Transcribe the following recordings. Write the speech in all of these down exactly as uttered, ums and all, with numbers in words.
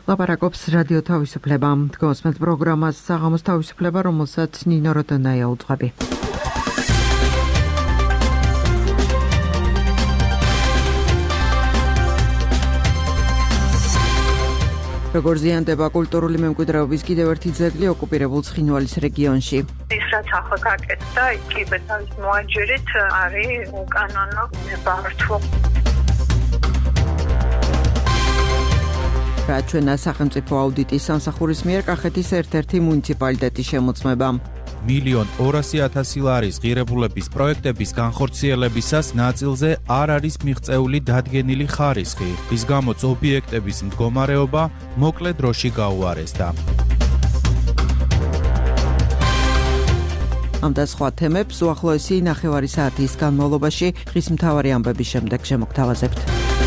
ლაპარაკობს რადიო თავისუფლება. დგომსმენთ პროგრამას საღამოს თავისუფლება, რომელსაც ნინო როდონაია უძღვები. როგორ ზიანდება კულტურული მემკვიდრეობის კიდევ ერთი ძეგლი ოკუპირებულ ცხინვალის რეგიონში. ის რაც ახლა გაკეთდა, იქ კიბეთავის მოაჯირით არის უკანონო ნებართვა. რაჩვენა სახელმწიფო აუდიტის სამსახურის მიერ კახეთის ერთ-ერთი მუნიციპალიტეტის შემოწმება. მილიონ ორასი ათასი ლარის ღირებულების პროექტების განხორციელებისას ნაწილზე არ არის მიღწეული დადგენილი ხარისხი, რის გამოც ობიექტების მდგომარეობა მოკლე დროში გაუარესდა. ამ და სხვა თემებს უახლოესი ნახევარი საათის განმავლობაში დღის მთავარი ამბების შემდეგ შემოგთავაზებთ.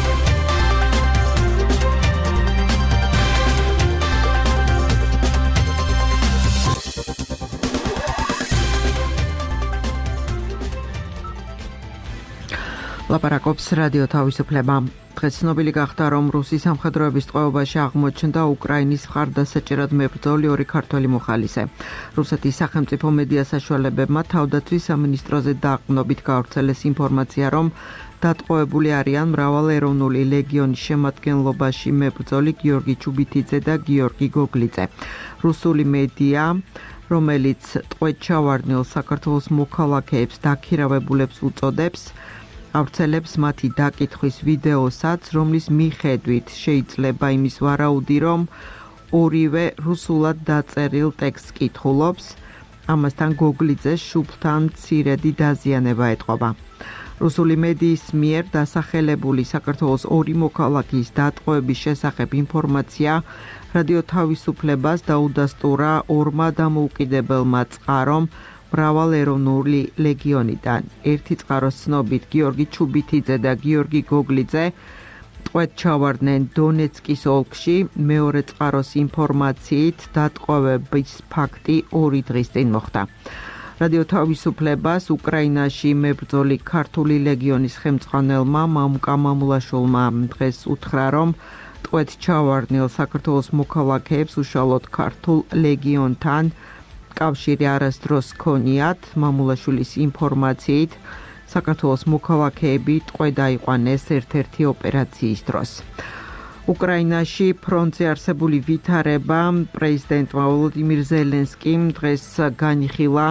ლაპარაკობს რადიო თავისუფლება. დღეს ცნობილი გახდა, რომ რუსის სამხედროების ტყვეობაში აღმოჩნდა უკრაინის მხარდასაჭერად მებრძოლი ორი ქართველი მოხალისე. რუსეთის სახელმწიფო მედია საშუალებებმა თავდაცვის სამინისტროზე დაყრდნობით გავრცელეს ინფორმაცია, რომ დატყვევებული არიან მრავალეროვნული ლეგიონის შემადგენლობაში მებრძოლი გიორგი ჩუბითიძე და გიორგი გოგლიძე. რუსული მედია, რომელიც ტყვედ-ჩავარდნილ საქართველოს მოქალაქეებს დაქირავებულებს უწოდებს, ავრცელებს მათი დაკითხვის ვიდეოსაც, რომლის მიხედვით შეიძლება იმის ვარაუდი, რომ ორივე რუსულად დაწერილ ტექსტს კითხულობს, ამასთან გოგლიძეს შუბლთან მცირედი დაზიანება ეტყობა. რუსული მედიის მიერ დასახელებული საქართველოს ორი მოქალაქის დატყვევების შესახებ ინფორმაცია რადიო თავისუფლებას დაუდასტურა ორმა დამოუკიდებელმა წყარომ მრავალეროვნული ლეგიონიდან. ერთი წყაროს ცნობით გიორგი ჩუბითიძე და გიორგი გოგლიძე ტყვედ ჩავარდნენ დონეცკის ოლქში, მეორე წყაროს ინფორმაციით დატყვევების ფაქტი ორი დღის წინ მოხდა. რადიო თავისუფლებას უკრაინაში მებრძოლი ქართული ლეგიონის ხელმძღვანელმა მამუკა მამულაშვილმა დღეს უთხრა, რომ ტყვედ ჩავარდნილ საქართველოს მოქალაქეებს უშუალოდ ქართულ ლეგიონთან კავშირი არასდროს ჰქონიათ. მამულაშვილის ინფორმაციით საქართველოს მოქალაქეები ტყვედ აიყვანეს ერთ-ერთი ოპერაციის დროს. უკრაინაში ფრონტზე არსებული ვითარება პრეზიდენტმა ვოლოდიმირ ზელენსკიმ დღეს განიხილა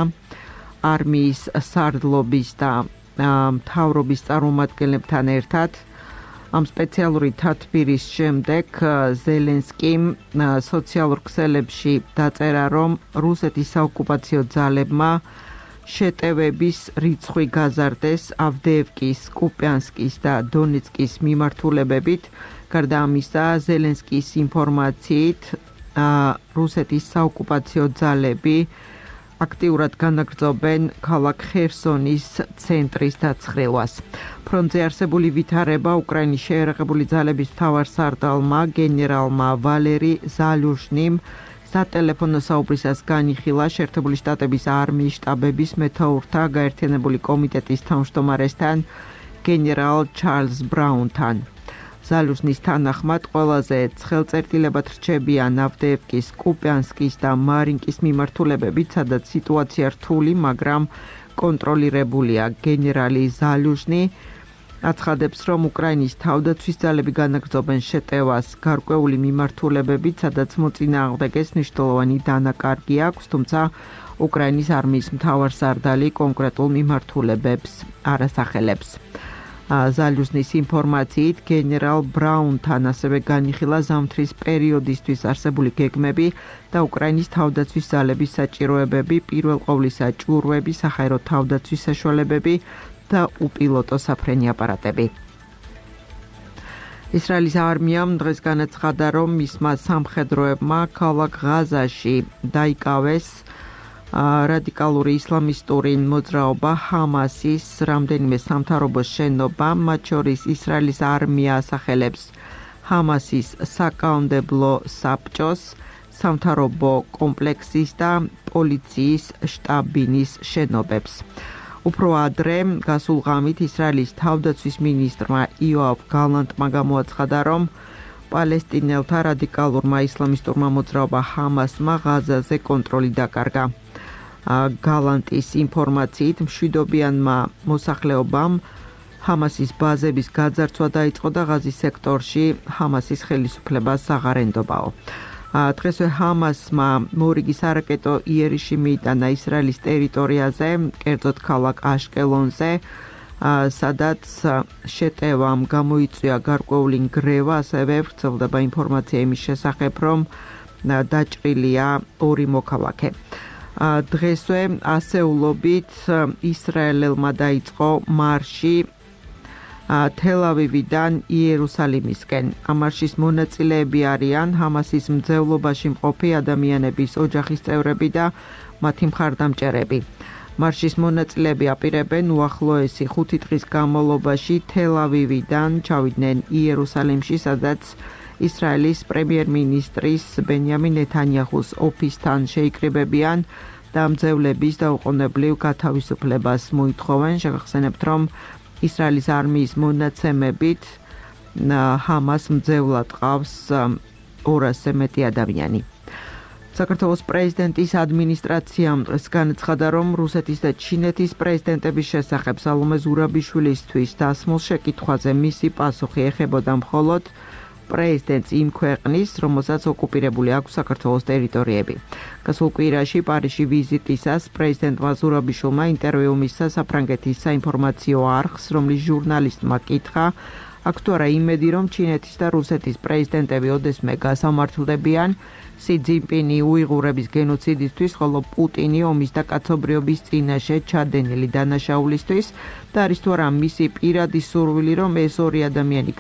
არმიის სარდლობის და მთავრობის წარმომადგენლებთან ერთად. ამ სპეციალური თათბირის შემდეგ ზელენსკიმ სოციალურ ქსელებში დაწერა, რომ რუსეთის საოკუპაციო ძალებმა შეტევების რიცხვი გაზარდეს ავდეევკის, კუპიანსკის და დონეცკის მიმართულებებით. გარდა ამისა, ზელენსკის ინფორმაციით რუსეთის საოკუპაციო ძალები აქტიურად განაგრძობენ ქალაქ ხერსონის ცენტრის დაცხრილვას. ფრონტზე არსებული ვითარება უკრაინის შეიარაღებული ძალების მთავარსარდალმა გენერალმა ვალერი ზალუჟნიმ სატელეფონო საუბრისას განიხილა შეერთებული შტატების არმიის შტაბების მეთაურთა გაერთიანებული კომიტეტის თავმჯდომარესთან გენერალ ჩარლზ ბრაუნთან. ზალუჟნის თანახმად ყველაზე ცხელწერტილებად რჩებიან ავდეევკის, კუპიანსკის და მარინკის მიმართულებებით, სადაც სიტუაცია რთული, მაგრამ კონტროლირებულია. გენერალი ზალუჟნი აცხადებს, რომ უკრაინის თავდაცვის ძალები განაგრძობენ შეტევას გარკვეული მიმართულებებით, სადაც მოწინააღმდეგეს მნიშვნელოვანი დანაკარგი აქვს, თუმცა უკრაინის არმიის მთავარსარდალი კონკრეტულ მიმართულებებს არ ასახელებს. ზალუჟნის ინფორმაციით გენერალ ბრაუნთან ასევე განიხილა ზამთრის პერიოდისთვის არსებული გეგმები და უკრაინის თავდაცვის ძალების საჭიროებები, პირველ ყოვლისა ჭურვები, საჰაერო თავდაცვის საშუალებები და უპილოტო საფრენი აპარატები. ისრაელის არმიამ დღეს განაცხადა, რომ მისმა სამხედროებმა ქალაქ ღაზაში დაიკავეს რადიკალური ისლამისტური მოძრაობა ჰამასის რამდენიმე სამთავრობო შენობა, მათ შორის ისრაელის არმია ასახელებს ჰამასის საკანონმდებლო საბჭოს, სამთავრობო კომპლექსის და პოლიციის შტაბ-ბინის შენობებს. უფრო ადრე გასულ ღამით ისრაელის თავდაცვის მინისტრმა იოავ გალანტმა გამოაცხადა, რომ პალესტინელთა რადიკალურმა ისლამისტურმა მოძრაობა ჰამასმა ღაზაზე კონტროლი დაკარგა. გალანტის ინფორმაციით მშვიდობიანმა მოსახლეობამ ჰამასის ბაზების გაძარცვა დაიწყო და ღაზის სექტორში ჰამასის ხელისუფლებას აღარენდობაო. დღესვე ჰამასმა მორიგი სარაკეტო იერიში მიიტანა ისრაელის ტერიტორიაზე, კერძოდ ქალაქ აშკელონზე, სადაც შეტევამ გამოიწვია გარკვეული ნგრევა, ასევე ვრცელდება ინფორმაცია იმის შესახებ, რომ დაჭრილია ორი მოქალაქე. დღესვე ასეულობით ისრაელელმა დაიწყო მარში თელ-ავივიდან იერუსალიმისკენ. ამ მარშის მონაწილეები არიან ჰამასის მძევლობაში მყოფი ადამიანების ოჯახის წევრები და მათი მხარდამჭერები. მარშის მონაწილეები აპირებენ უახლოესი ხუთი დღის განმავლობაში თელ-ავივიდან ჩავიდნენ იერუსალიმში, სადაც ისრაელის პრემიერ-მინისტრის ბენიამინ ნეთანიაჰუს ოფისთან შეიკრიბებიან და მძევლების დაუყოვნებლივ გათავისუფლებას მოითხოვენ. შეგახსენებთ, რომ ისრაელის არმიის მონაცემებით ჰამას მძევლად ყავს ორასზე მეტი ადამიანი. საქართველოს პრეზიდენტის ადმინისტრაციამ დღეს განაცხადა, რომ რუსეთის და ჩინეთის პრეზიდენტების შესახებ სალომე ზურაბიშვილისთვის დასმულ შეკითხვაზე მისი პასუხი ეხებოდა მხოლოდ პრეზიდენტს იმ ქვეყნის, რომელსაც ოკუპირებული აქვს საქართველოს ტერიტორიები. გასულ კვირაში პარიზში ვიზიტისას პრეზიდენტმა ზურაბიშვილმა ინტერვიუ მისცა საფრანგეთის საინფორმაციო არხს, რომლის ჟურნალისტმა კითხა, აქვს თუ არა იმედი, რომ ჩინეთის და რუსეთის პრეზიდენტები ოდესმე გასამართლებიან სი ძინპინი უიღურების გენოციდისთვის, ხოლო პუტინი ომის და კაცობრიობის წინაშე ჩადენილი დანაშაულისთვის და არის თუ არა მისი პირადი სურვილი, რომ ეს ორი ადამიანი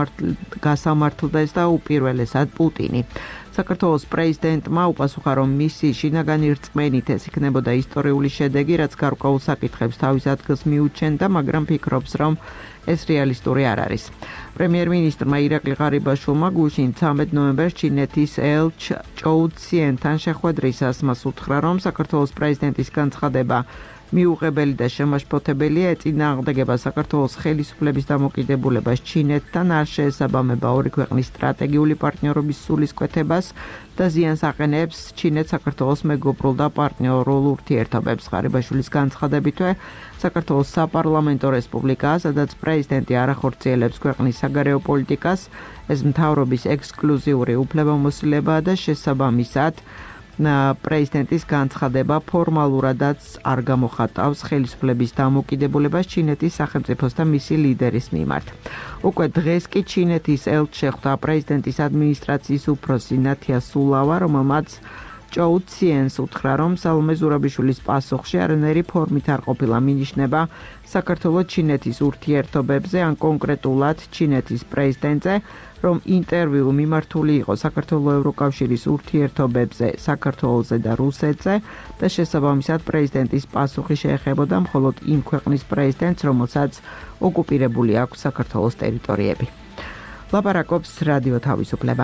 გასამართლდეს და უპირველესად პუტინი. საქართველოს პრეზიდენტმა უპასუხა, რომ მისი შინაგანი რწმენით ეს იქნებოდა ისტორიული შედეგი, რაც გარკვეულ საკითხებს თავის ადგილს მიუჩენდა, მაგრამ ფიქრობს, რომ ეს რეალისტური არ არის. პრემიერ-მინისტრმა ირაკლი ღარიბაშვილმა გუშინ ცამეტ ნოემბერს ჩინეთის ელჩ ჭოუ ციენთან შეხვედრისას მას უთხრა, რომ საქართველოს პრეზიდენტის განცხადება მიუღებელი და შემაშფოთებელია, ეწინააღმდეგება საქართველოს ხელისუფლების დამოკიდებულებას ჩინეთთან, არ შეესაბამება ორი ქვეყნის სტრატეგიული პარტნიორობის სულისკვეთებას და ზიანს აყენებს ჩინეთს საქართველოს მეგობრულ და პარტნიორულ ურთიერთობებს. ღარიბაშვილის განცხადებითვე საქართველოს საპარლამენტო რესპუბლიკაა, სადაც პრეზიდენტი არ ახორციელებს ქვეყნის საგარეო პოლიტიკას, ეს მთავრობის ექსკლუზიური უფლებამოსილებაა და შესაბამისად პრეზიდენტის განცხადება ფორმალურადაც არ გამოხატავს ხელისუფლების დამოკიდებულებას ჩინეთის სახელმწიფოს და მისი ლიდერის მიმართ. უკვე დღეს კი ჩინეთის ელჩ შეხვდა პრეზიდენტის ადმინისტრაციის უფროსი ნათია სულავა, რომელმაც ჭოუ ციენს უთხრა, რომ სალომე ზურაბიშვილის პასუხში არანაირი ფორმით არ ყოფილა მინიშნება საქართველოს-ჩინეთის ურთიერთობებზე, ან კონკრეტულად ჩინეთის პრეზიდენტზე, რომ ინტერვიუ მიმართული იყო საქართველოს ევროკავშირის ურთიერთობებზე, საქართველოზე და რუსეთზე და შესაბამისად პრეზიდენტის პასუხი შეეხებოდა მხოლოდ იმ ქვეყნის პრეზიდენტს, რომელსაც ოკუპირებული აქვს საქართველოს ტერიტორიები. ლაპარაკობს რადიო თავისუფლება.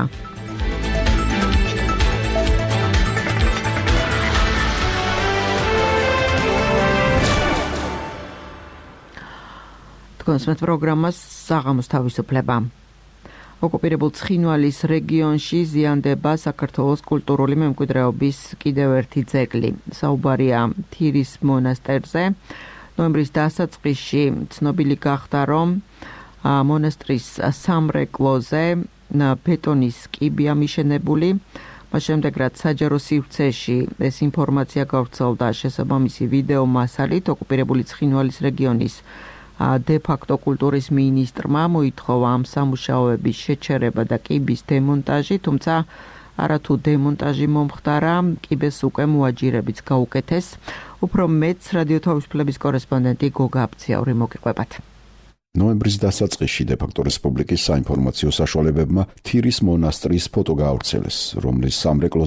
კონსმეთ პროგრამას საღამოს თავისუფლება. ოკუპირებულ ცხინვალის რეგიონში ზიანდება საქართველოს კულტურული მემკვიდრეობის კიდევ ერთი ძეგლი. საუბარია თირის მონასტერზე. ნოემბრის დასაწყისში ცნობილი გახდა, რომ მონასტრის სამრეკლოზე ბეტონის კიბია მიშენებული. მას შემდეგ, რაც საჯარო სივრცეში ეს ინფორმაცია გავრცელდა შესაბამისი ვიდეო მასალით, ოკუპირებული ცხინვალის რეგიონის დე-ფაქტო კულტურის მინისტრმა მოითხოვა ამ სამუშაოების შეჩერება და კიბის დემონტაჟი, თუმცა არათუ დემონტაჟი მომხდარა, კიბეს უკვე მოაჯირებიც გაუკეთეს. უფრო მეც რადიო თავისუფლების კორესპონდენტი გოგა აბციაური მოგიყვებათ. ნოემბრის დასაწყისში დე-ფაქტო რესპუბლიკის საინფორმაციო საშუალებებმა თირის მონასტრის ფოტო გაავრცელეს, რომლის სამრეკლოზეც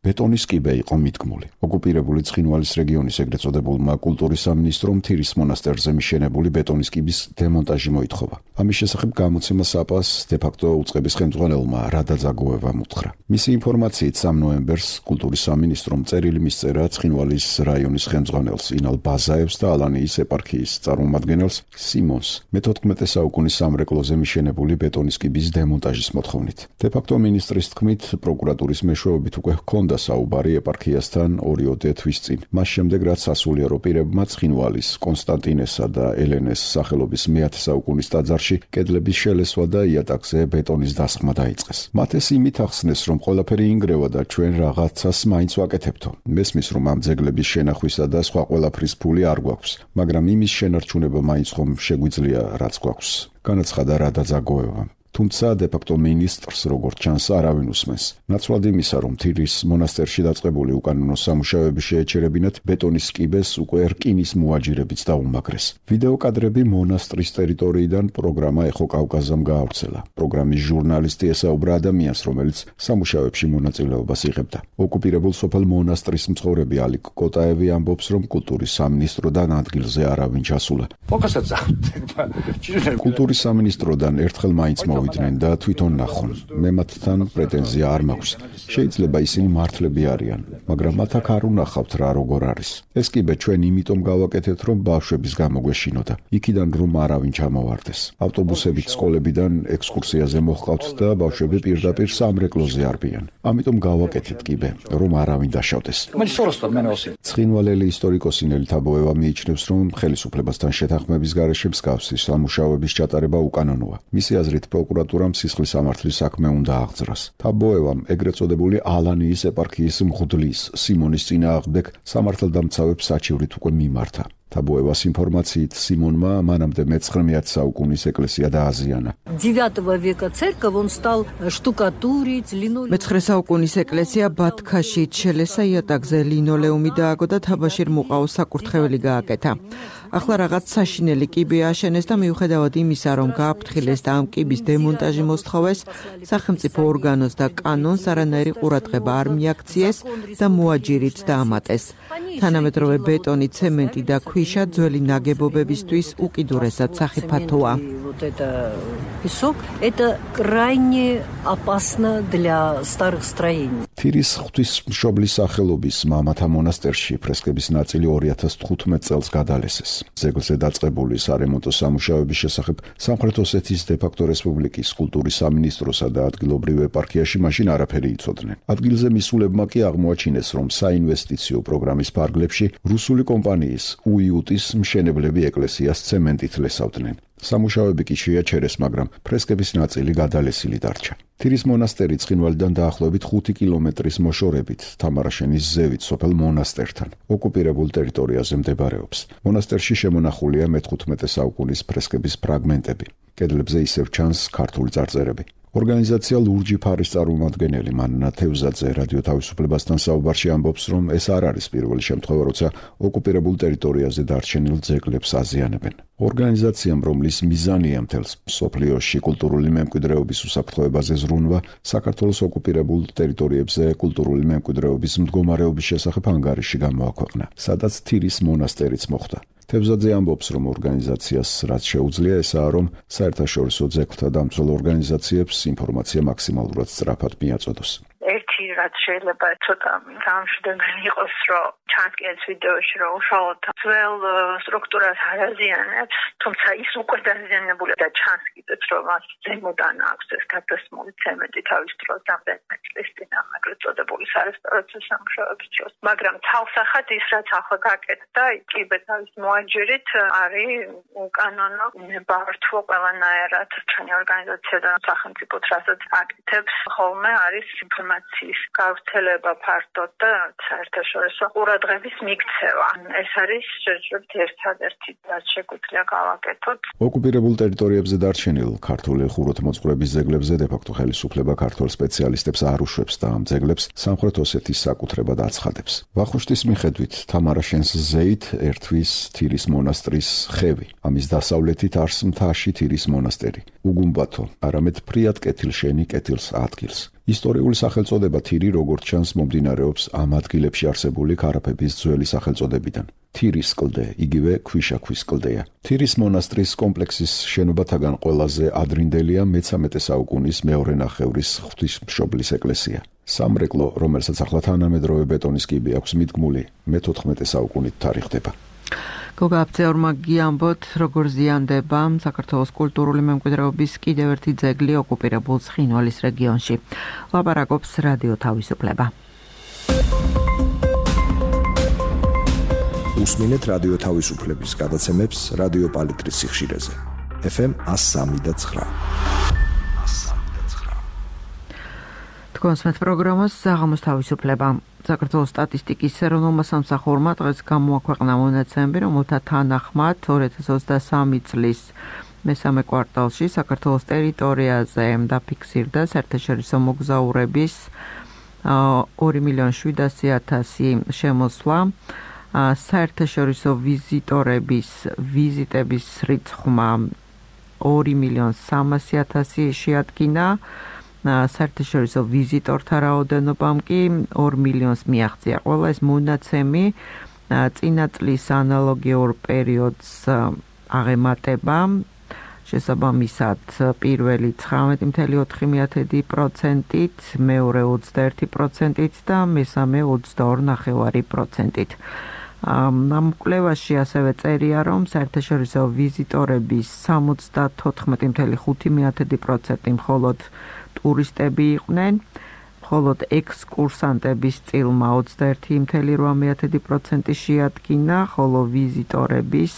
ბეტონის კიბე იყო მიდგმული. ოკუპირებული ცხინვალის რეგიონის ეგრეთ წოდებულმა კულტურის სამინისტრომ თირის მონასტერზე მიშენებული ბეტონის კიბის დემონტაჟი მოითხოვა. ამის შესახებ გამოცემა საპას დე-ფაქტო უწყების ხელმძღვანელმა რადა ზაგოევამ უთხრა. მისი ინფორმაციით სამ ნოემბერს კულტურის სამინისტრომ წერილი მისწერა ცხინვალის რაიონის ხელმძღვანელს ინალ ბაზაევს და ალანიის ეპარქიის წარმომადგენელს სიმონს მეთოთხმეტე საუკუნის სამრეკლოზე მიშენებული ბეტონის კიბის დემონტაჟის მოთხოვნით. დე-ფაქტო მინისტრის თქმით, პროკურატურის მეშვეობით უკვე ჰქონდა საუბარი ეპარქიასთან ორი-ოცი თვის წინ. მას შემდეგ, რაც სასულიერო პირებმა ცხინვალის, კონსტანტინესა და ელენეს სახელობის მეათე საუკუნის ტაძარში კედლების შელესვა და იატაკზე ბეტონის დასხმა დაიწყეს. მათ ეს იმით ახსნეს, რომ ყველაფერი ინგრევა და ჩვენ რაღაცას მაინც ვაკეთებთო. მესმის, რომ ამ ძეგლების შენახვისა და სხვა ყველაფრის ფული არ გვაქვს, მაგრამ იმის შენარჩუნება მაინც ხომ შეგვიძლია, რაც გვაქვს. განაცხადა რადა ზაგოევამ. თუმცა დე-ფაქტო მინისტრს როგორც ჩანს არავინ უსმენს. ნაცვლად იმისა, რომ თირის მონასტერში დაწყებული უკანონო სამუშაოები შეეჩერებინათ, ბეტონის კიბეს უკვე რკინის მოაჯირებიც დაუმაგრეს. ვიდეო კადრები მონასტრის ტერიტორიიდან პროგრამა ეხო კავკაზამ გაავრცელა. პროგრამის ჟურნალისტი ესაუბრა ადამიანს, რომელიც სამუშაოებში მონაწილეობას იღებდა. ოკუპირებულ სოფელ მონასტრის მცხოვრები ალიკ კოტაევი ამბობს, რომ კულტურის სამინისტროდან ადგილზე არავინ ჩასულა. კულტურის სამინისტროდან ერთხელ მაინც მოვიდნენ და თვითონ ნახონ. მე მათთან პრეტენზია არ მაქვს. შეიძლება ისინი მართლები არიან, მაგრამ მათ აქ არ უნახავთ რა როგორ არის. ეს კიბე ჩვენ იმიტომ გავაკეთეთ, რომ ბავშვების გამო გვეშინოდა. იქიდან რომ არავინ ჩამოვარდეს. ავტობუსებით სკოლებიდან ექსკურსიაზე მოჰყავთ და ბავშვები პირდაპირ სამრეკლოზე არბიან. ამიტომ გავაკეთეთ კიბე, რომ არავინ დაშავდეს. ცხინვალელი ისტორიკოსი ნელი თაბოევა მიიჩნევს, რომ ხელისუფლებასთან შეთანხმების გარეშე მსგავსი სამუშაოების ჩატარება უკანონოა. მისი აზრით პროკურატურამ სისხლის სამართლის საქმე უნდა აღძრას. თაბოევამ ეგრეთ წოდებული ალანიის ეპარქიის მღვდლის სიმონის წინააღმდეგ სამართალდამცავებს საჩივრით უკვე მიმართა. თაბოევას ინფორმაციით სიმონმა მანამდე მეცხრმეათე საუკუნის ეკლესია დააზიანა. მეცხრე საუკუნის ეკლესია ბათქაშით შელესა, იატაკზე ლინოლეუმი დააგო და თაბაშირ მუყაოს საკურთხეველი გააკეთა. ახლა რაღაც საშინელი კიბე აშენეს და მიუხედავად იმისა, რომ გააფრთხილეს და ამ კიბის დემონტაჟი მოსთხოვეს, სახელმწიფო ორგანოს და კანონს არანაირი ყურადღება არ მიაქციეს და მოაჯირით დაამატეს. თანამედროვე ბეტონი, ცემენტი და ქვიშა ძველი ნაგებობებისთვის უკიდურესად სახიფათოა. თირის ღვთისმშობლის სახელობის მამათა მონასტერში ფრესკების ნაწილი ორი ათას თხუთმეტ წელს გადალესეს. ძეგლზე დაწყებული სარემონტო სამუშაოების შესახებ სამხრეთ ოსეთის დე-ფაქტო რესპუბლიკის კულტურის სამინისტროსა და ადგილობრივ ეპარქიაში მაშინ არაფერი იცოდნენ. ადგილზე მისულებმა კი აღმოაჩინეს, რომ საინვესტიციო პროგრამის ფარგლებში რუსული კომპანიის უიუტის მშენებლები ეკლესიას ცემენტით ლესავდნენ. სამუშაოები კი შეაჩერეს, მაგრამ ფრესკების ნაწილი გადალესილი დარჩა. თირის მონასტერი ცხინვალიდან დაახლოებით ხუთი კილომეტრის მოშორებით, თამარაშენის ზევით სოფელ მონასტერთან, ოკუპირებულ ტერიტორიაზე მდებარეობს. მონასტერში შემონახულია მეთხუთმეტე საუკუნის ფრესკების ფრაგმენტები. კედლებზე ისევ ჩანს ქართული წარწერები. ორგანიზაცია ლურჯი ფარის წარმომადგენელი მანნა თევზაძე რადიო თავისუფლებასთან საუბარში ამბობს, რომ ეს არ არის პირველი შემთხვევა, როცა ოკუპირებულ ტერიტორიაზე დარჩენილ ძეგლებს აზიანებენ. ორგანიზაციამ, რომლის მიზანია მთელს მსოფლიოში კულტურული მემკვიდრეობის უსაფრთხოებაზე ზრუნვა, საქართველოს ოკუპირებულ ტერიტორიებზე კულტურული მემკვიდრეობის მდგომარეობის შესახებ ანგარიში გამოაქვეყნა, სადაც თირის მონასტერიც მოხვდა. თევზაძე ამბობს, რომ ორგანიზაციას რაც შეუძლია ესაა, რომ საერთაშორისო ძეგლთა დამცველ ორგანიზაციებს ინფორმაცია მაქსიმალურად სწრაფად მიაწოდოს. ერთი რაც შეიძლება ცოტა გამშვიდობელი იყოს, რომ ჩანს კი ეს ვიდეოში, რომ უშუალოდ ძველ სტრუქტურას არ აზიანებს, თუმცა ის უკვე დაზიანებულია და ჩანს კიდეც, რომ მას ზემოდან აქვს ეს გადასმული ცემენტი თავის დროს რამდენიმე წლის წინამ ეგრეთ წოდებული სარესტავრაციო სამუშაოების დროს. მაგრამ თავსახად ის რაც ახლა გაკეთდა, კიბე თავის მოაჯირით არის უკანონო ნებართვო ყველანაირად ჩვენი ორგანიზაცია და სახელმწიფო რასაც აკეთებს ხოლმე არის ინფორმაციის გავრცელება ფართოდ და საერთაშორისო ყურადღების მიქცევა. ეს არის შეიძლება ერთადერთი რაც შეგვიძლია გავაკეთოთ. ოკუპირებულ ტერიტორიებზე დარჩენილ ქართული ხუროთმოძღვრების ძეგლებზე დე-ფაქტო ხელისუფლება ქართველ სპეციალისტებს არ უშვებს და ამ ძეგლებს სამხრეთ ოსეთის საკუთრებად აცხადებს. ვახუშტის მიხედვით თამარაშენს ზეით ერთვის თირის მონასტრის ხევი. ამის დასავლეთით არს მთაში თირის მონასტერი. უგუმბათო, არამედ ფრიად კეთილშენი კეთილს ადგილს. ისტორიული სახელწოდება თირი როგორც ჩანს მომდინარეობს ამ ადგილებში არსებული ქარაფების ძველი სახელწოდებიდან. თირის კლდე, იგივე ქვიშაქვის კლდეა. თირის მონასტრის კომპლექსის შენობათაგან ყველაზე ადრინდელია მეცამეტე საუკუნის მეორე ნახევრის ღვთისმშობლის ეკლესია. სამრეკლო, რომელსაც ახლა თანამედროვე ბეტონის კიბე აქვს მიდგმული, მეთოთხმეტე საუკუნით თარიღდება. გოგა აბძეორმა გიამბოთ, როგორ ზიანდება საქართველოს კულტურული მემკვიდრეობის კიდევ ერთი ძეგლი ოკუპირებულ ცხინვალის რეგიონში. ლაპარაკობს რადიო თავისუფლება. უსმინეთ რადიო თავისუფლების გადაცემებს რადიო პალიტრის სიხშირეზე. ეფ ემ one oh three point nine. თქვენს მეც პროგრამას საღამოს თავისუფლება. საქართველოს სტატისტიკის ეროვნულმა სამსახურმა დღეს გამოაქვეყნა მონაცემები, რომელთა თანახმად ორი ათას ოცდასამი წლის მესამე კვარტალში საქართველოს ტერიტორიაზე დაფიქსირდა საერთაშორისო მოგზაურების ორი მილიონი შვიდასი ათასი შემოსვლა. საერთაშორისო ვიზიტორების ვიზიტების რიცხვმა ორი მილიონი სამასი ათასი შეადგინა. საერთაშორისო ვიზიტორთა რაოდენობამ კი ორ მილიონს მიაღწია. ყველა ეს მონაცემი წინა წლის ანალოგიურ პერიოდს აღემატება. შესაბამისად, პირველი ცხრამეტი კoma ოთხი პროცენტით, მეორე ოცდაერთი პროცენტით და მესამე ოცდაორი კoma ორი პროცენტით. ამ კვლევაში ასევე წერია, რომ საერთაშორისო ვიზიტორების სამოცდათოთხმეტი კoma ხუთი პროცენტი მხოლოდ ტურისტები იყვნენ, მხოლოდ ექსკურსანტების წილმა ოცდაერთი კoma რვა პროცენტი შეადგინა, ხოლო ვიზიტორების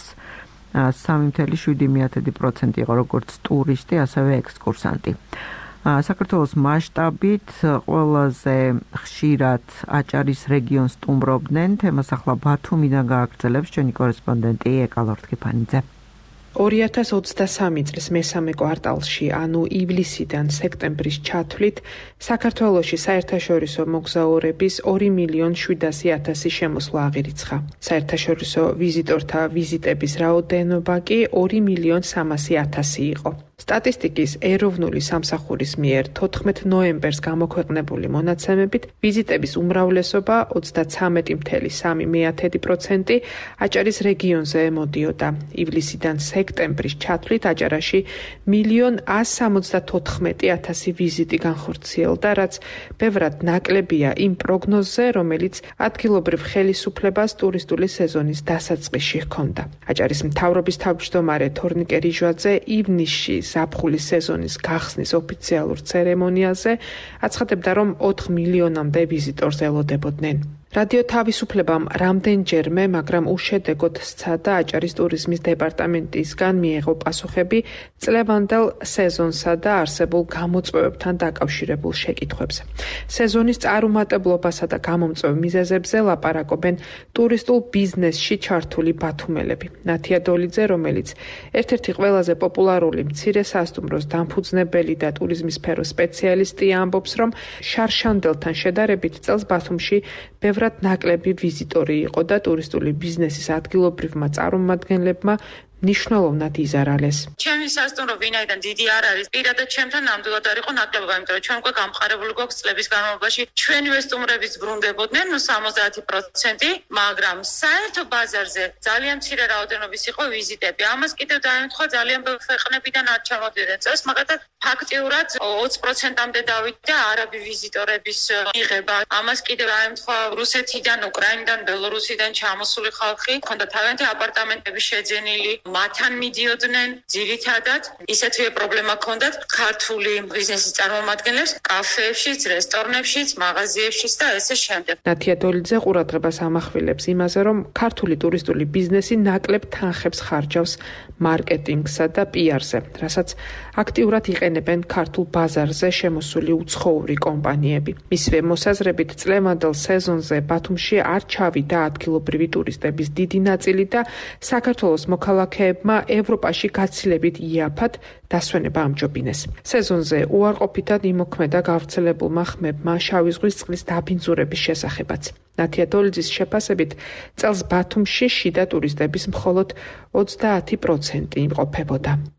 სამი კoma შვიდი პროცენტი იყო როგორც ტურისტი, ასევე ექსკურსანტი. საქართველოს მასშტაბით ყველაზე ხშირად აჭარის რეგიონს სტუმრობდნენ. თემას ახლა ბათუმიდან გააგრძელებს ჩვენი კორესპონდენტი ეკალორთქიფანიძე. ორი ათას ოცდასამი წლის მესამე კვარტალში, ანუ ივლისიდან სექტემბრის ჩათვლით, საქართველოში საერთაშორისო მოგზაურების ორი მილიონი შვიდასი ათასი შემოსვლა აღირიცხა. საერთაშორისო ვიზიტორთა ვიზიტების რაოდენობა კი ორი მილიონი სამასი ათასი იყო. სტატისტიკის ეროვნული სამსახურის მიერ თოთხმეტ ნოემბერს გამოქვეყნებული მონაცემებით ვიზიტების უმრავლესობა ოცდაცამეტი კoma სამი პროცენტი აჭარის რეგიონზე ემოდიოდა. ივლისიდან სექტემბრის ჩათვლით აჭარაში მილიონი ას სამოცდათოთხმეტი ათასი ვიზიტი განხორციელდა, რაც ბევრად ნაკლებია იმ პროგნოზზე, რომელიც ადგილობრივ ხელისუფლებას ტურისტული სეზონის დასაწყისში ჰქონდა. აჭარის მთავრობის თავმჯდომარე თორნიკე რიჟვაძე ივნისში ზაფხულის სეზონის გახსნის ოფიციალურ ცერემონიაზე აცხადებდა, რომ ოთხ მილიონამდე ვიზიტორს ელოდებოდნენ. რადიო თავისუფლებამ რამდენჯერმე, მაგრამ უშედეგოდ სცადა აჭარის ტურიზმის დეპარტამენტისგან მიეღო პასუხები წლევანდელ სეზონსა და არსებულ გამოწვევებთან დაკავშირებულ შეკითხვებზე. სეზონის წარუმატებლობასა და გამომწვევ მიზეზებზე ლაპარაკობენ ტურისტულ ბიზნესში ჩართული ბათუმელები. ნათია დოლიძე, რომელიც ერთ-ერთი ყველაზე პოპულარული მცირე სასტუმროს დამფუძნებელი და ტურიზმის სფეროს სპეციალისტია, ამბობს, რომ შარშანდელთან შედარებით წელს ბათუმში ბევრად ნაკლები ვიზიტორი იყო და ტურისტული ბიზნესის ადგილობრივმა წარმომადგენლებმა ნიშნულოვნად იზარალეს. ჩემი სასტუმრო ვინაიდან დიდი არ არის, პირადად ჩემთან ნამდვილად არ იყო ნაკლებობა, იმიტომ რომ ჩვენ უკვე გამყარებული გვაქვს წლების განმავლობაში ჩვენივე სტუმრებიც ბრუნდებოდნენ, ნუ სამოცდაათი პროცენტი, მაგრამ საერთო ბაზარზე ძალიან მცირე რაოდენობის იყო ვიზიტები. ამას კიდევ დაემთხვა ძალიან ბევრ ქვეყნებიდან არ ჩამოდიოდნენ წელს, მაგალითად ფაქტიურად ოცი პროცენტამდე დავიდა არაბი ვიზიტორების მიღება. ამას კიდევ დაემთხვა რუსეთიდან, უკრაინიდან, ბელორუსიდან ჩამოსული ხალხი, ჰქონდა თავიანთი აპარტამენტები შეძენილი. მათთან მიდიოდნენ ძირითადად ისეთივე პრობლემა ჰქონდათ ქართული ბიზნესის წარმომადგენლებს კაფეებშიც, რესტორნებშიც, მაღაზიებშიც და ესე შემდეგ. ნათია დოლიძე ყურადღებას ამახვილებს იმაზე, რომ ქართული ტურისტული ბიზნესი ნაკლებ თანხებს ხარჯავს მარკეტინგსა და პიარზე, რასაც აქტიურად იყენებენ ქართულ ბაზარზე შემოსული უცხოური კომპანიები. მისივე მოსაზრებით წლევანდელ სეზონზე ბათუმში არ ჩავიდა ადგილობრივი ტურისტების დიდი ნაწილი და საქართველოს მოქალაქეებმა ევროპაში გაცილებით იაფად დასვენება ამჯობინეს. სეზონზე უარყოფითად იმოქმედა გავრცელებულმა ხმებმა შავი ზღვის წყლის დაბინძურების შესახებაც. ნათია დოლიძის შეფასებით წელს ბათუმში შიდა ტურისტების მხოლოდ ოცდაათი პროცენტი იმყოფებოდა.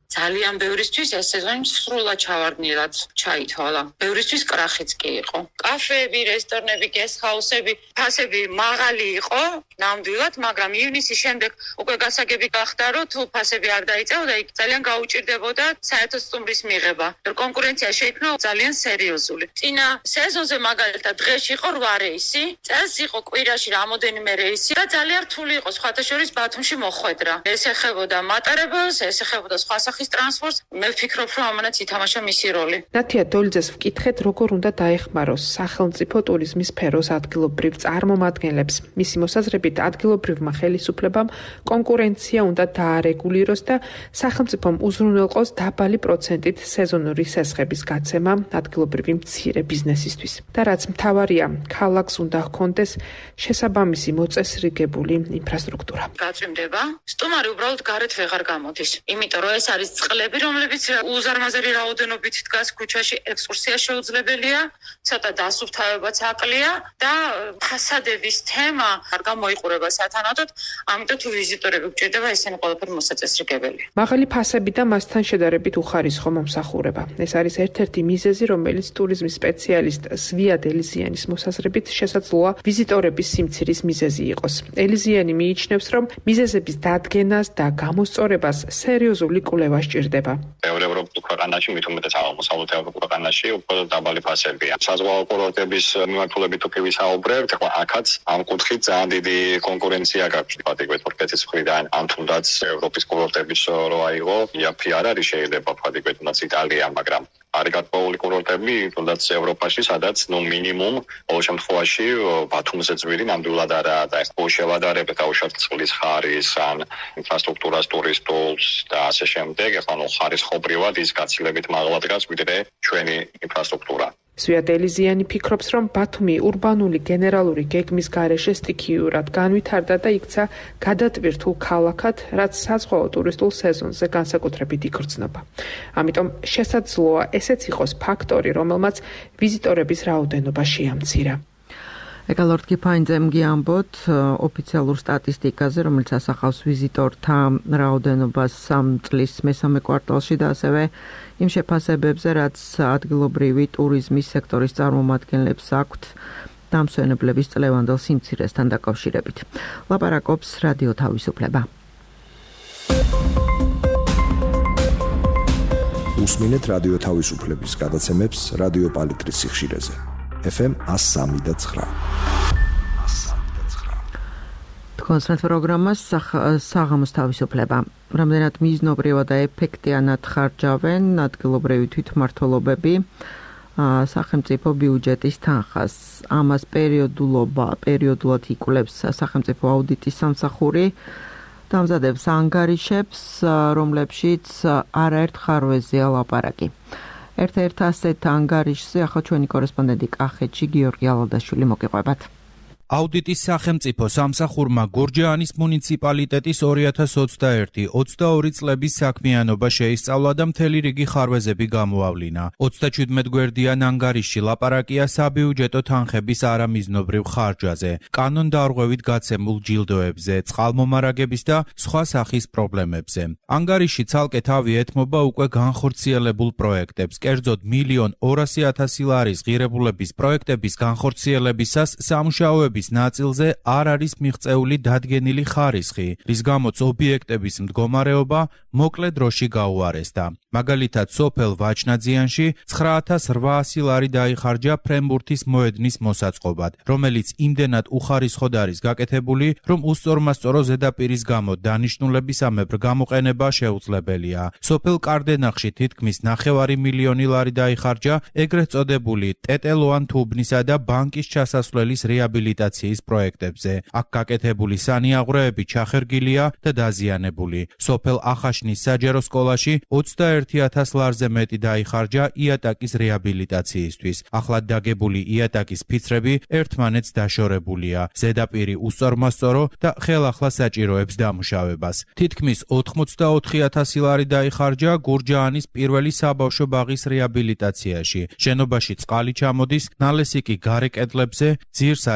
ძალიან ბევრისთვის ეს სეზონი სრულად ჩავარდნილად ჩაითვალა. ბევრისთვის კრახიც კი იყო. კაფეები, რესტორნები, გესტჰაუსები, ფასები მაღალი იყო, ნამდვილად, მაგრამ ივნისის შემდეგ უკვე გასაგები გახდა, რომ თუ ფასები არ დაიწევდა, იქ ძალიან გაუჭირდებოდა საერთო სტუმრის მიღება. კონკურენცია შეიქმნა ძალიან სერიოზული. წინა სეზონზე მაგალითად დღეში იყო რვა რეისი, წელს იყო კვირაში რამოდენიმე რეისი და ძალიან რთული იყო სხვათა შორის ბათუმში მოხვედრა. ეს ეხებოდა მატარებელს, ეს ეხებოდა სხვა სახის ტრანსპორტს. მე ვფიქრობ, რომ ამანაც ითამაშა მისი როლი. ნათია დოლიძეს ვკითხეთ, როგორ უნდა დაეხმაროს სახელმწიფო ტურიზმის სფეროს ადგილობრივ წარმომადგენლებს. მისი მოსაზრებით, ადგილობრივმა ხელისუფლებამ კონკურენცია უნდა დაარეგულიროს და სახელმწიფომ უზრუნველყოს დაბალი პროცენტით სეზონური სესხების გაცემა ადგილობრივი მცირე ბიზნესისთვის. და რაც მთავარია, ქალაქს უნდა ჰქონდეს შესაბამისი მოწესრიგებული ინფრასტრუქტურა. გაწვიმდება, სტუმარი უბრალოდ გარეთ ვეღარ გამოდის. იმიტომ რომ ეს არის წყლები, რომლებიც უზარმაზარი რაოდენობით დგას ქუჩაში, ექსკურსია შეუძლებელია, ცოტა დასუფთავებაც აკლია და ფასადების თემა არ გამოიყურება სათანადოდ, ამიტომ თუ ვიზიტორები გჭირდება, ესენი ყველაფერი მოსაწესრიგებელია. მაღალი ფასები და მასთან შედარებით უხარისხო მომსახურება. ეს არის ერთ-ერთი მიზეზი, რომელიც ტურიზმის სპეციალისტ ზვიად ელიზიანის მოსაზრებით შესაძლოა ვიზიტორების სიმცირის მიზეზი იყოს. ელიზიანი მიიჩნევს, რომ მიზეზების დადგენას და გამოსწორებას სერიოზული კვლევა სჭირდება. ევროპულ ქვეყანაში, მით უმეტეს აღმოსავლეთ ევროპულ ქვეყანაში უფრო დაბალი ფასებია. საზღვაო კურორტების მიმართულებით თუ კი ვისაუბრებთ, ახლა აქაც ამ კუთხით ძალიან დიდი კონკურენცია გაქვს. ფაქტობრივად თურქეთის მხრიდან ამ თუნდაც ევროპის კურორტების რო აიღო, იაფი არ არის შეიძლება ფაქტობრივად თუნდაც იტალია, მაგრამ არის გათხოვილი კურორტები თუნდაც ევროპაში, სადაც ნუ მინიმუმ ყოველ შემთხვევაში ბათუმზე ძვირი ნამდვილად არაა და ეს შევადარებთ დაუშვათ წყლის ხარისხს ან ინფრასტრუქტურას, ტურისტულს და ასე შემდეგ. ახლა ნუ ხარისხობრივად ის გაცილებით მაღლა დგას ვიდრე ჩვენი ინფრასტრუქტურა. ზვიად ელიზიანი ფიქრობს, რომ ბათუმი ურბანული გენერალური გეგმის გარეშე სტიქიურად განვითარდა და იქცა გადატვირთულ ქალაქად, რაც საზღვაო ტურისტულ სეზონზე განსაკუთრებით იგრძნობა. ამიტომ შესაძლოა ესეც იყოს ფაქტორი, რომელმაც ვიზიტორების რაოდენობა შეამცირა. ეკალორდ კიფაინძემ გიამბოთ ოფიციალურ სტატისტიკაზე, რომელიც ასახავს ვიზიტორთა რაოდენობას სამ წლის მესამე კვარტალში და ასევე იმ შეფასებებზე, რაც ადგილობრივი ტურიზმის სექტორის წარმომადგენლებს აქვთ დამსვენებლების წლევანდელ სიმცირესთან დაკავშირებით. ლაპარაკობს რადიო თავისუფლება. უსმინეთ რადიო თავისუფლების გადაცემებს რადიო პალიტრის სიხშირეზე. ეფ ემ one oh three point nine. კონსერტ პროგრამას საღამოს თავისუფლება. რამდენად მიზნობრივად და ეფექტიანად ხარჯავენ ადგილობრივი თვითმმართველობები სახელმწიფო ბიუჯეტის თანხას. ამას პერიოდულობა, პერიოდულად იკვლევს სახელმწიფო აუდიტის სამსახური. დამზადებს ანგარიშებს, რომლებშიც არაერთ ხარვეზეა ლაპარაკი. ერთ-ერთ ასეთ ანგარიშზე ახლა ჩვენი კორესპონდენტი კახეთში გიორგი ალადაშვილი მოგიყვებათ. აუდიტის სახელმწიფო სამსახურმა გურჯაანის მუნიციპალიტეტის ორი ათას ოცდაერთი ოცდაორი წლების საქმიანობა შეისწავლა და მთელი რიგი ხარვეზები გამოავლინა. ოცდაჩვიდმეტ გვერდიან ანგარიშში ლაპარაკია საბიუჯეტო თანხების არამიზნობრივ ხარჯვაზე, კანონდარღვევით გაცემულ ჯილდოებზე, წყალმომარაგების და სხვა სახის პრობლემებზე. ანგარიში ცალკე თავი ეთმობა უკვე განხორციელებულ პროექტებს, კერძოდ მილიონ ორასი ათასი ლარის ღირებულების პროექტების განხორციელებისას სამუშაოები ნაწილზე არ არის მიღწეული დადგენილი ხარისხი, რის გამოც ობიექტების მდგომარეობა მოკლე დროში გაუარესდა. მაგალითად, სოფელ ვაჩნაძიანში ცხრა ათას რვაასი ლარი დაიხარჯა ფრენბურთის მოედნის მოსაწყობად, რომელიც იმდენად უხარისხოდ არის გაკეთებული, რომ უსწორმასწორო ზედაპირის გამო დანიშნულებისამებრ გამოყენება შეუძლებელია. სოფელ კარდენახში თითქმის ნახევარი მილიონი ლარი დაიხარჯა ეგრეთ წოდებული ტეტელოან თუბნისა და ბანკის ჩასასვლელის რეაბილიტაციის პროექტებზე. აქ გაკეთებული სანიაღვრეები ჩახერგილია და დაზიანებული. სოფელ ახაშნის საჯარო სკოლაში ოცდაერთი ათას ლარზე მეტი დაიხარჯა იატაკის რეაბილიტაციისთვის. ახლად დაგებული იატაკის ფიცრები ერთმანეთს დაშორებულია. ზედაპირი უსწორმასწორო და ხელახლა საჭიროებს დამუშავებას. თითქმის ოთხმოცდაოთხი ათასი ლარი დაიხარჯა გურჯაანის პირველი საბავშვო ბაღის რეაბილიტაციაში. შენობაში წყალი ჩამოდის, ნალესი კი გარე კედლებზე ძირს არის ჩამო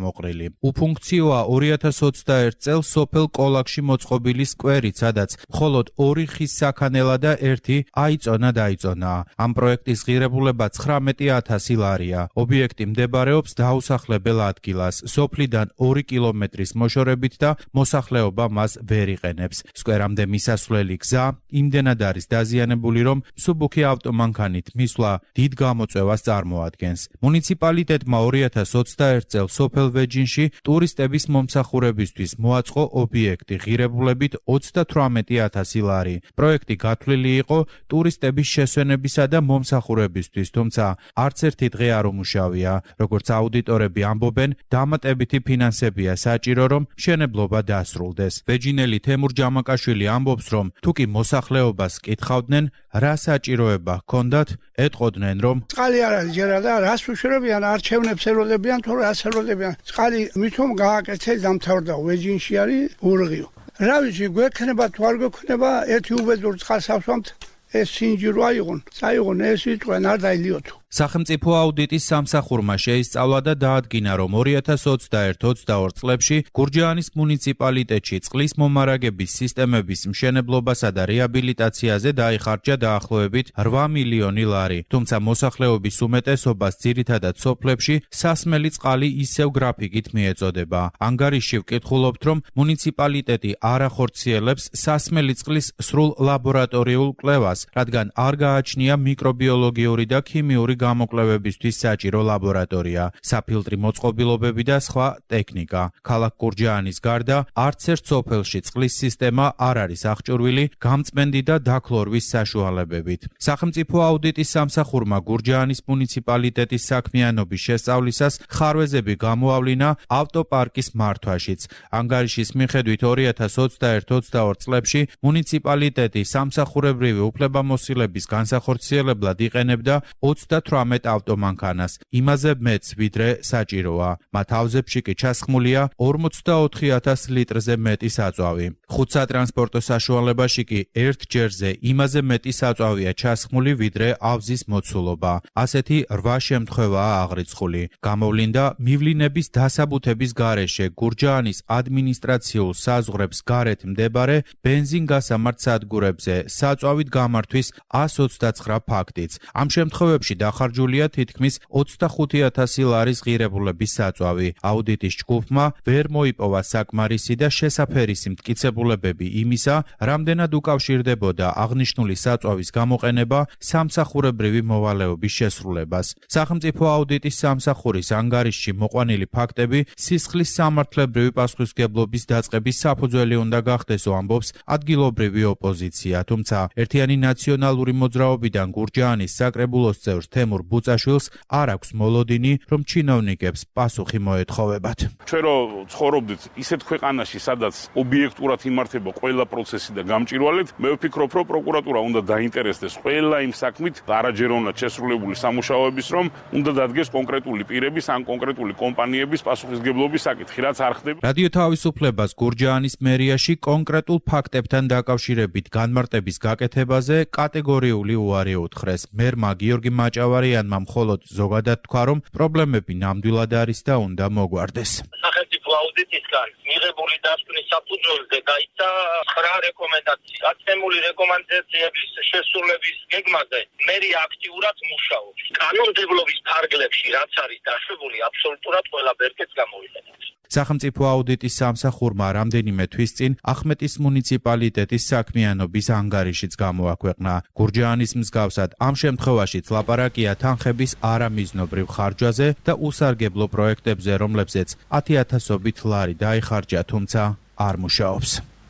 გამოყრილი. უფუნქციოა ორი ათას ოცდაერთ წელს სოფელ კოლაკში მოწყობილი სკვერი, სადაც მხოლოდ ორი ხის საქანელა და ერთი აიწონა დაიწონა. ამ პროექტის ღირებულება ცხრამეტი ათასი ლარია. ობიექტი მდებარეობს დაუსახლებელ ადგილას, სოფლიდან ორი კილომეტრის მოშორებით და მოსახლეობა მას ვერ იყენებს. სკვერამდე მისასვლელი გზა იმდენად არის დაზიანებული, რომ მსუბუქი ავტომანქანით მისვლა დიდ გამოწვევას წარმოადგენს. მუნიციპალიტეტმა ორი ათას ოცდაერთ წელს სოფელ ვეჯინში ტურისტების მომსახურებისთვის მოაწყო ობიექტი ღირებულებით ოცდათვრამეტი ათასი ლარი. პროექტი გათვლილი იყო ტურისტების შესვენებისა და მომსახურებისთვის, თუმცა არც ერთი დღე არ უმუშავია. როგორც აუდიტორები ამბობენ, დამატებითი ფინანსებია საჭირო, რომ მშენებლობა დასრულდეს. ვეჯინელი თემურ ჯამაკაშვილი ამბობს, რომ თუკი მოსახლეობას კითხავდნენ, რა საჭიროება ჰქონდათ, ეტყოდნენ, რომ წყალი არ არის ჯერა და რას უშორებიან, არჩევნებს ელოდებიან, თუ რას ელოდებიან. წყალი მithom გააკეთეს დამთავრდა, ვეჯინში არის ურღიო. რა ვიცი, გვექნება თუ არ გვექნება, ერთი უბედურ წყალს ავსვამთ, ეს სინჯირო აიღონ, წაიღონ, ეს იტყვენ, არ დაილიოთო. სახელმწიფო აუდიტის სამსახურმა შეისწავლა და დაადგინა, რომ ორი ათას ოცდაერთ ოცდაორ წლებში გურჯაანის მუნიციპალიტეტში წყლის მომარაგების სისტემების მშენებლობასა და რეაბილიტაციაზე დაიხარჯა დაახლოებით რვა მილიონი ლარი. თუმცა მოსახლეობის უმეტესობას ძირითადად სოფლებში სასმელი წყალი ისევ გრაფიკით მიეწოდება. ანგარიშში ვკითხულობთ, რომ მუნიციპალიტეტი არ ახორციელებს სასმელი წყლის სრულ ლაბორატორიულ კვლევას, რადგან არ გააჩნია მიკრობიოლოგიური და ქიმიური გამოკვლევებისთვის საჭირო ლაბორატორია, საფილტრი მოწყობილობები და სხვა ტექნიკა. ქალაქ გურჯაანის გარდა არც ერთ სოფელში წყლის სისტემა არ არის აღჭურვილი გამწმენდი და დაქლორვის საშუალებებით. სახელმწიფო აუდიტის სამსახურმა გურჯაანის მუნიციპალიტეტის საქმიანობის შესწავლისას ხარვეზები გამოავლინა ავტოპარკის მართვაშიც. ანგარიშის მიხედვით ორი ათას ოცდაერთ ოცდაორ წლებში მუნიციპალიტეტი სამსახურებრივი უფლებამოსილების განსახორციელებლად იყენებდა ოცდათვრამეტ ავტომანქანას, იმაზე მეც ვიდრე საჭიროა. მათ ავზებში კი ჩასხმულია ორმოცდაოთხი ათას litrზე მეტი საწვავი. ხუთ სატრანსპორტო საშუალებაში კი ერთ ჯერზე იმაზე მეტი საწვავია ჩასხმული, ვიდრე ავზის მოცულობა. ასეთი რვა შემთხვევაა აღრიცხული. გამოვლინდა მივლინების დასაბუთების გარეშე გურჯაანის ადმინისტრაციულ საზღვრებს გარეთ მდებარე ბენზინგასამართ სადგურებზე საწვავით გამართვის ას ოცდაცხრა ფაქტიც. ამ შემთხვევებში დახარჯულია თითქმის ოცდახუთი ათასი ლარის ღირებულების საწვავი. აუდიტის ჯგუფმა ვერ მოიპოვა საკმარისი და შესაფერისი მტკიცებულებები იმისა, რამდენად უკავშირდებოდა აღნიშნული საწვავის გამოყენება სამსახურებრივი მოვალეობის შესრულებას. სახელმწიფო აუდიტის სამსახურის ანგარიშში მოყვანილი ფაქტები სისხლის სამართლებრივი პასუხისმგებლობის დაწყების საფუძველი უნდა გახდესო, ამბობს ადგილობრივი ოპოზიცია. თუმცა ერთიანი ნაციონალური მოძრაობიდან გურჯაანის საკრებულოს წევრ თემურ ბუწაშვილს არ აქვს მოლოდინი, რომ ჩინოვნიკებს პასუხი მოეთხოვებათ. ჩვენ რო ცხოვრობდით ისეთ ქვეყანაში, სადაც ობიექტურად იმართება ყველა პროცესი და გამჭირვალედ, მე ვფიქრობ, რომ პროკურატურა უნდა დაინტერესდეს ყველა იმ საქმით, არაჯეროვნად შესრულებული სამუშაოების, რომ უნდა დადგეს კონკრეტული პირების ან კონკრეტული კომპანიების პასუხისმგებლობის საკითხი, რაც არ ხდება. რადიო თავისუფლებას გურჯაანის მერიაში კონკრეტულ ფაქტებთან დაკავშირებით განმარტების გაკეთებაზე კატეგორიული უარი უთხრეს. მერმა გიორგი მაჭავარიანმა მხოლოდ ზოგადად თქვა, რომ პრობლემები ნამდვილად არის და უნდა მოგვარდეს. სახელმწიფო აუდიტისგან მიღებული დასკვნის საფუძველზე გაიცა ცხრა რეკომენდაცია. გაცემული რეკომენდაციების შესრულების გეგმაზე მერია აქტიურად მუშაობს. კანონმდებლობის ფარგლებში რაც არის დაშვებული, აბსოლუტურად ყველა ბერკეტს გამოიყენებს. სახელმწიფო აუდიტის სამსახურმა რამდენიმე თვის წინ ახმეტის მუნიციპალიტეტის საქმიანობის ანგარიშიც გამოაქვეყნა. გურჯაანის მსგავსად ამ შემთხვევაშიც ლაპარაკია თანხების არამიზნობრივ ხარჯვაზე და უსარგებლო პროექტებზე, რომლებზეც ათი ათასობით ლარი დაიხარჯა, თუმცა არ მუშაობს.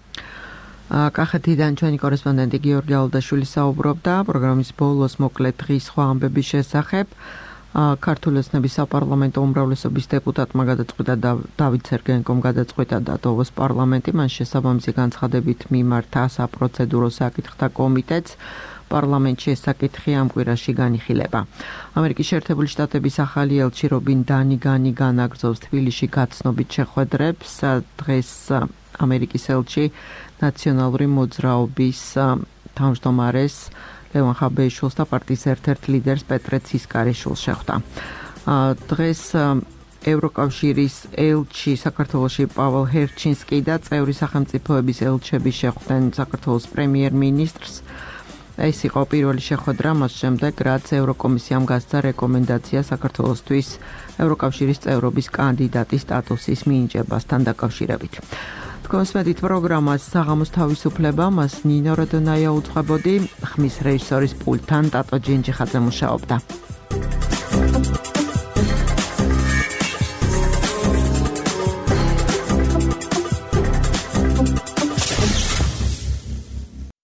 კახეთიდან ჩვენი კორესპონდენტი გიორგი ალდაშვილი საუბრობდა პროგრამის ბოლოს მოკლედ დღის სხვა ამბების შესახებ. ქართული ოცნების საპარლამენტო უმრავლესობის დეპუტატმა გადაწყვიტა და დავით სერგენკომ გადაწყვიტა დატოვოს პარლამენტი, მან შესაბამისი განცხადებით მიმართა საპროცედურო საკითხთა კომიტეტს. პარლამენტში ეს საკითხი ამ კვირაში განიხილება. ამერიკის შეერთებული შტატების ახალი ელჩი რობინ დანი განი განაგრძობს თბილისში გაცნობით შეხვედრებს. დღეს ამერიკის ელჩი ნაციონალური მოძრაობის თავმჯდომარეს ლევან ხაბეიშვილს და პარტიის ერთ-ერთ ლიდერს პეტრე ცისკარიშვილს შეხვდა. დღეს ევროკავშირის ელჩი საქართველოში პაველ ჰერჩინსკი და წევრი სახელმწიფოების ელჩები შეხვდნენ საქართველოს პრემიერ-მინისტრს. ეს იყო პირველი შეხვედრა მას შემდეგ, რაც ევროკომისიამ გასცა რეკომენდაცია საქართველოსთვის ევროკავშირის წევრობის კანდიდატის სტატუსის მინიჭებასთან დაკავშირებით. თქვენს მედით პროგრამას საღამოს თავისუფლება, მას ნინო როდონაია უძღვებოდი, ხმის რეჟისორის პულტთან ტატო ჯინჯიხაძე მუშაობდა.